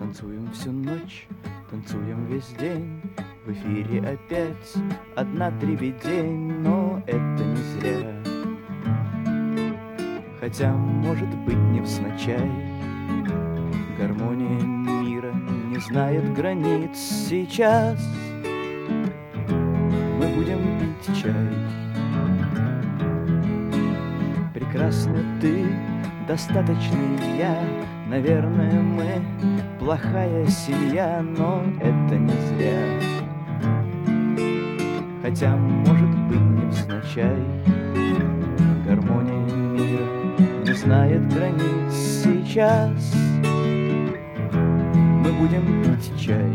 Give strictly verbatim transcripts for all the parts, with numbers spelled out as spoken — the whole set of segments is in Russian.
Танцуем всю ночь, танцуем весь день. В эфире опять одна дребедень, но это не зря. Хотя, может быть, невзначай, гармония мира не знает границ. Сейчас мы будем пить чай. Прекрасна ты, достаточный я. Наверное, мы плохая семья, но это не зря. Хотя, может быть, невзначай, гармония мира не знает границ. Сейчас мы будем пить чай.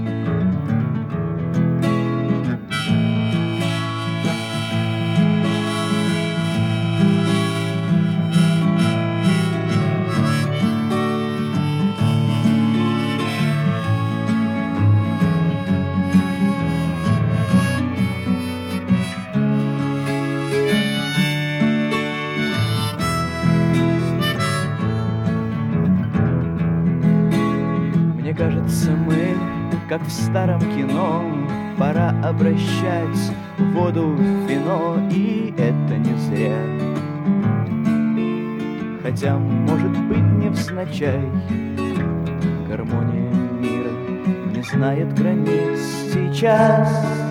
Мне кажется, мы, как в старом кино, пора обращать воду в вино, и это не зря. Хотя, может быть, невзначай, гармония мира не знает границ. Сейчас